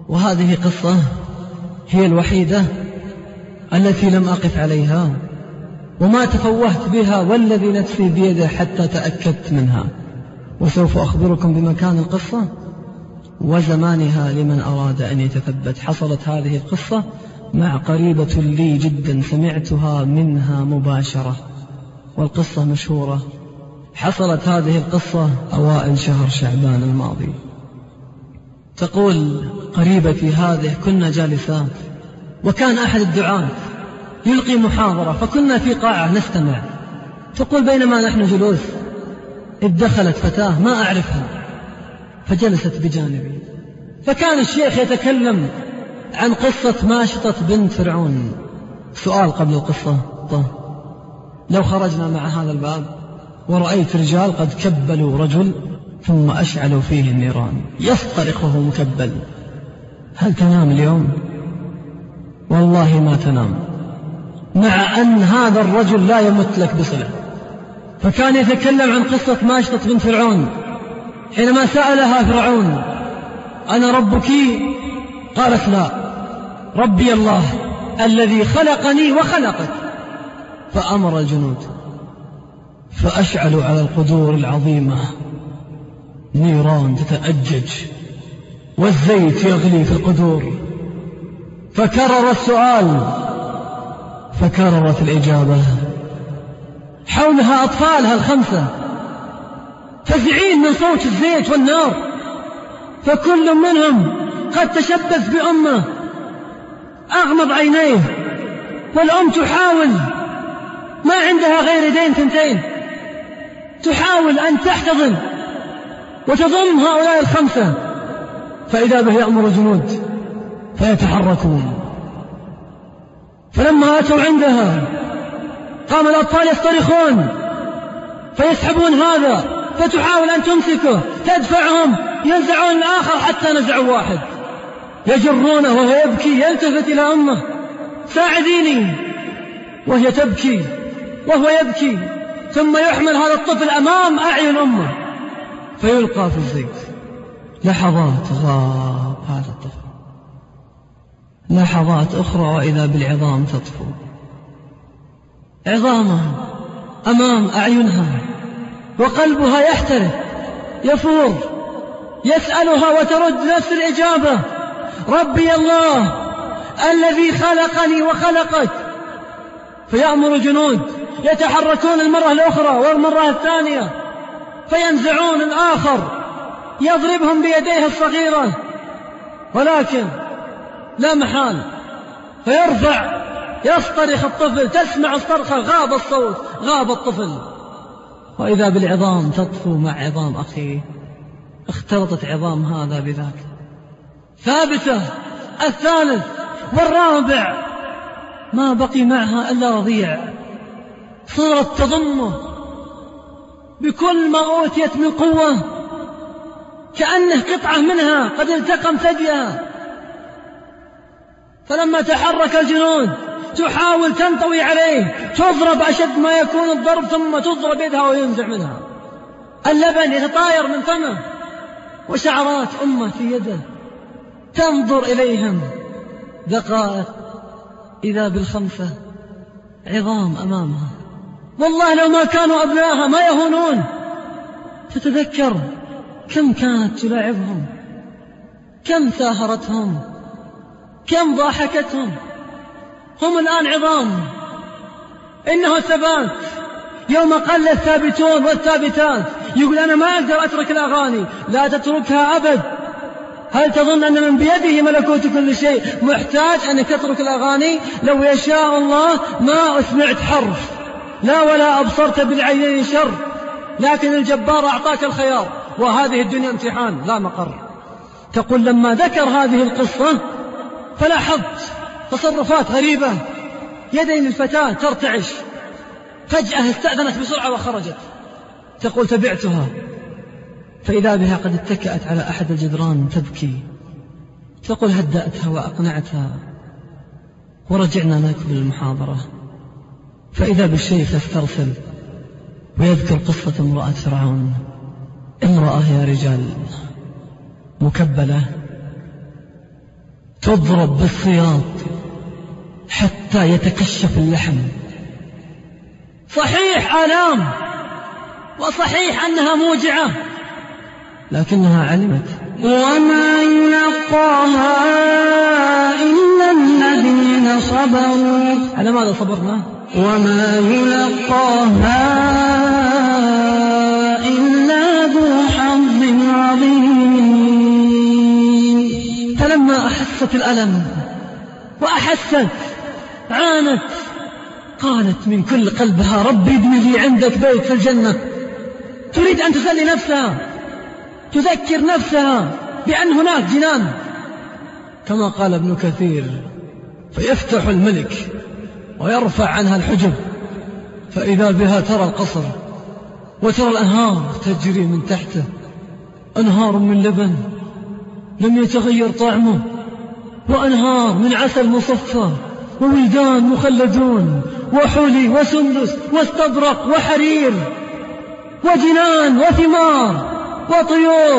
وهذه قصة هي الوحيدة التي لم أقف عليها وما تفوهت بها والذي نفسي بيده حتى تأكدت منها، وسوف أخبركم بمكان القصة وزمانها لمن أراد أن يتثبت. حصلت هذه القصة مع قريبة لي جدا، سمعتها منها مباشرة، والقصة مشهورة. حصلت هذه القصة أوائل شهر شعبان الماضي. تقول قريبتي هذه: كنا جالسات وكان أحد الدعاة يلقي محاضرة، فكنا في قاعة نستمع. تقول بينما نحن جلوس إذ دخلت فتاة ما أعرفها فجلست بجانبي، فكان الشيخ يتكلم عن قصة ماشطة بنت فرعون. سؤال قبل القصة: لو خرجنا مع هذا الباب ورأيت رجال قد كبلوا رجل ثم أشعلوا فيه النيران يصطرخ وهو مكبل، هل تنام اليوم؟ والله ما تنام، مع أن هذا الرجل لا يمت لك بصلة. فكان يتكلم عن قصة ماشطة بنت فرعون حينما سألها فرعون: أنا ربك؟ قالت: لا، ربي الله الذي خلقني وخلقك. فأمر الجنود فأشعلوا على القدور العظيمة نيران تتأجج والزيت يغلي في القدور. فكرر السؤال فكررت الإجابة. حولها أطفالها الخمسة فزعين من صوت الزيت والنار، فكل منهم قد تشبث بأمه، أغمض عينيه، والأم تحاول، ما عندها غير يدين ثنتين، تحاول أن تحتضن وتضم هؤلاء الخمسة. فإذا به يأمر الجنود فيتحركون. فلما أتوا عندها قام الأطفال يصطرخون فيسحبون هذا، فتحاول أن تمسكه، تدفعهم، ينزعون الآخر حتى نزعوا واحد، يجرونه وهو يبكي، يلتفت إلى أمه: ساعديني، وهي تبكي وهو يبكي. ثم يحمل هذا الطفل أمام أعين أمه فيلقى في الزيت. لحظات غاب هذا الطفل، لحظات أخرى وإذا بالعظام تطفو، عظامها أمام أعينها، وقلبها يحترق يفور، يسألها وترد نفس الإجابة: ربي الله الذي خلقني وخلقك. فيأمر الجنود يتحركون المرة الأخرى والمرة الثانية، فينزعون الآخر يضربهم بيديه الصغيرة، ولكن لا محال فيرفع يصطرخ الطفل، تسمع الصرخة، غاب الصوت، غاب الطفل، وإذا بالعظام تطفو مع عظام أخيه. اختلطت عظام هذا بذاك، ثابتة، الثالث والرابع، ما بقي معها إلا رضيع. صارت تضمه بكل ما أوتيت من قوة، كأنه قطعة منها قد التقم ثديها. فلما تحرك الجنود تحاول تنطوي عليه، تضرب أشد ما يكون الضرب، ثم تضرب يدها وينزع منها، اللبن يتطاير من فمه، وشعرات أمه في يده. تنظر إليهم دقائق، إذا بالخمسة عظام أمامها، والله لو ما كانوا أبنائها ما يهونون. تتذكر كم كانت تلاعبهم، كم ساهرتهم، كم ضاحكتهم، هم الآن عظام. إنه الثبات. يوم قل الثابتون والثابتات، يقول: أنا ما أقدر أترك الأغاني. لا تتركها أبد. هل تظن أن من بيده ملكوت كل شيء محتاج أنك تترك الأغاني؟ لو يشاء الله ما أسمعت حرف، لا ولا أبصرت بالعينين شر، لكن الجبار أعطاك الخيار، وهذه الدنيا امتحان لا مقر. تقول: لما ذكر هذه القصة فلاحظت تصرفات غريبة، يدين الفتاة ترتعش، فجأة استأذنت بسرعة وخرجت. تقول: تبعتها فإذا بها قد اتكأت على أحد الجدران تبكي. تقول: هدأتها وأقنعتها ورجعنا نكمل المحاضرة، فإذا بالشيخ يسترسل ويذكر قصة امرأة فرعون. امرأة يا رجال مكبلة تضرب بالسياط حتى يتكشف اللحم. صحيح آلام، وصحيح أنها موجعة، لكنها علمت. وما يلقاها إلا الذين صبروا. على ماذا صبرنا؟ وما يلقاها إلا ذو حظ عظيم. فلما أحست الألم وأحست عانت، قالت من كل قلبها: ربي ابن لي عندك بيت في الجنة. تريد أن تسلي نفسها، تذكر نفسها بأن هناك جنان، كما قال ابن كثير: فيفتح الملك ويرفع عنها الحجب، فإذا بها ترى القصر وترى الأنهار تجري من تحته، أنهار من لبن لم يتغير طعمه، وأنهار من عسل مصفى، وولدان مخلدون، وحلي وسندس واستبرق وحرير، وجنان وثمار وطيور.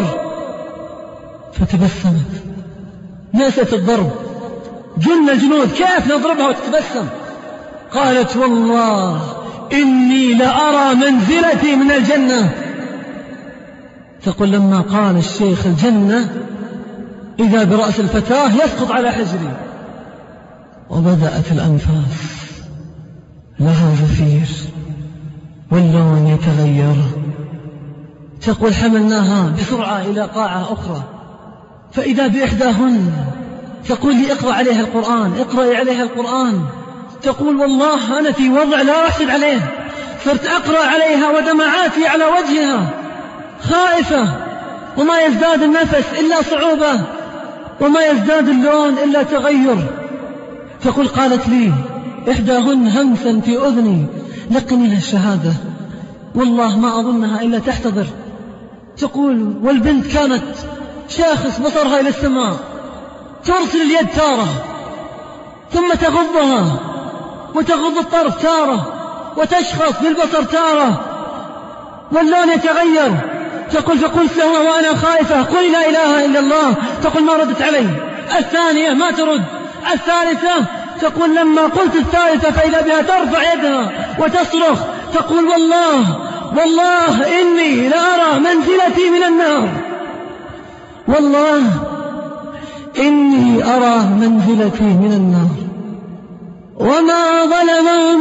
فتبسمت، نست الضرب، جن الجنود كيف نضربها وتتبسم. قالت: والله إني لأرى منزلتي من الجنة. تقول: لما قال الشيخ الجنة إذا برأس الفتاة يسقط على حجري، وبدأت الأنفاس لها زفير واللون يتغير. تقول: حملناها بسرعة إلى قاعة أخرى، فإذا بإحداهن تقول لي: اقرأ عليها القرآن، اقرأي عليها القرآن. تقول: والله أنا في وضع لا أحسد عليه، صرت أقرأ عليها ودمعاتي على وجهها، خائفة، وما يزداد النفس إلا صعوبة، وما يزداد اللون إلا تغير. تقول: قالت لي إحداهن همسا في أذني: لقني الشهادة، والله ما أظنها إلا تحتضر. تقول: والبنت كانت شاخص بصرها إلى السماء، ترسل اليد تارة ثم تغضها، وتغض الطرف تارة، وتشخص بالبصر تارة، واللون يتغير. تقول: فقلت لها وأنا خائفة: قل لا إله إلا الله. تقول: ما ردت علي. الثانية ما ترد. الثالثة تقول: لما قلت الثالثة فإذا بها ترفع يدها وتصرخ. تقول: والله إني لأرى منزلتي من النار، والله إني أرى منزلتي من النار. وما ظلمهم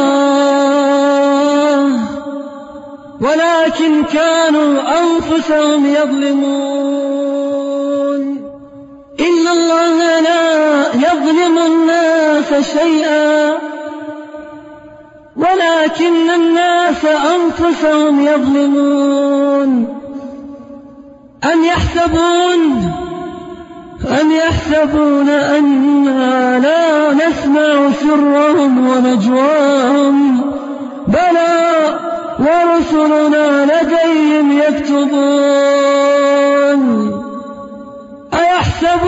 الله ولكن كانوا أنفسهم يظلمون. إن الله لا يظلم الناس شيئا ولكن الناس أنفسهم يظلمون. أم يحسبون أننا لا نسمع سرهم ونجواهم؟ بلى ورسلنا لديهم يكتبون. أيحسب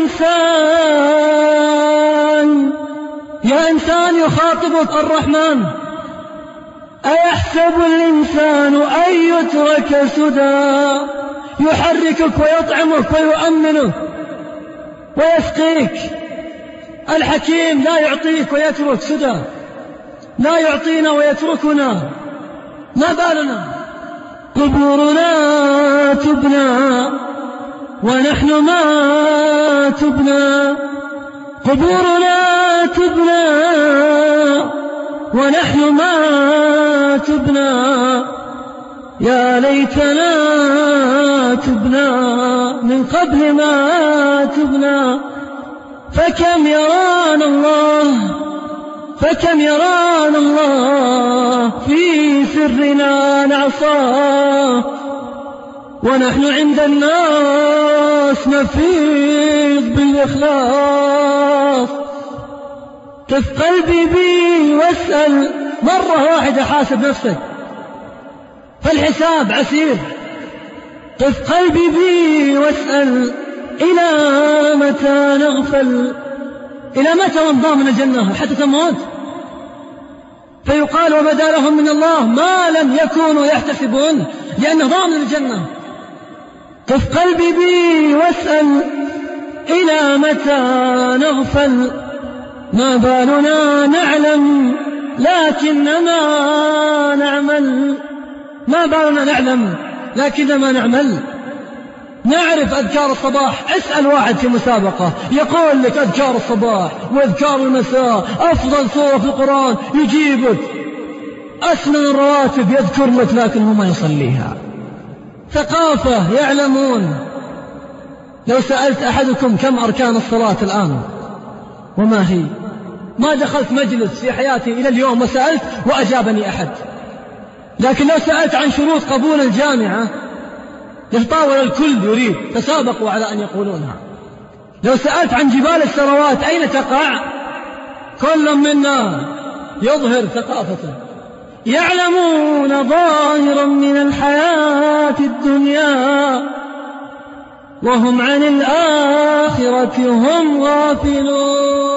الإنسان، يا إنسان يخاطبك الرحمن، أيحسب الإنسان أن يترك سدى؟ يحركك ويطعمك ويؤمنك ويسقيك. الحكيم لا يعطيك ويترك سدى، لا يعطينا ويتركنا. ما بالنا؟ قبورنا تبنى ونحن ما تبنى، قبورنا تبنى ونحن ما تبنى. يا ليتنا تبنى من قبل ما تبنى. فكم يرانا الله في سرنا نعصاه، ونحن عند الناس نفيض بالإخلاص. كف قلبي بي واسأل، مرة واحدة حاسب نفسك، فالحساب عسير. قف قلبي بي واسأل، إلى متى نغفل؟ إلى متى ونضام من الجنة حتى تموت؟ فيقال: وبدا لهم من الله ما لم يكونوا يحتسبون، لأنه ضامن الجنة. قف قلبي بي واسأل، إلى متى نغفل ما بالنا نعلم لكنما نعمل ما بالنا نعلم لكنما نعمل. نعرف أذكار الصباح. اسأل واحد في مسابقة يقول لك أذكار الصباح وأذكار المساء أفضل سورة في القرآن، يجيبك أسنن الرواتب يذكر لك لكنه ما يصليها. ثقافة يعلمون. لو سألت أحدكم كم أركان الصلاة الآن وما هي، ما دخلت مجلس في حياتي إلى اليوم وسألت وأجابني أحد. لكن لو سألت عن شروط قبول الجامعة يتطاول الكل يريد، تسابقوا على أن يقولونها. لو سألت عن جبال الثروات أين تقع، كل منا يظهر ثقافته. يعلمون ظاهرا من الحياة الدنيا وهم عن الآخرة هم غافلون.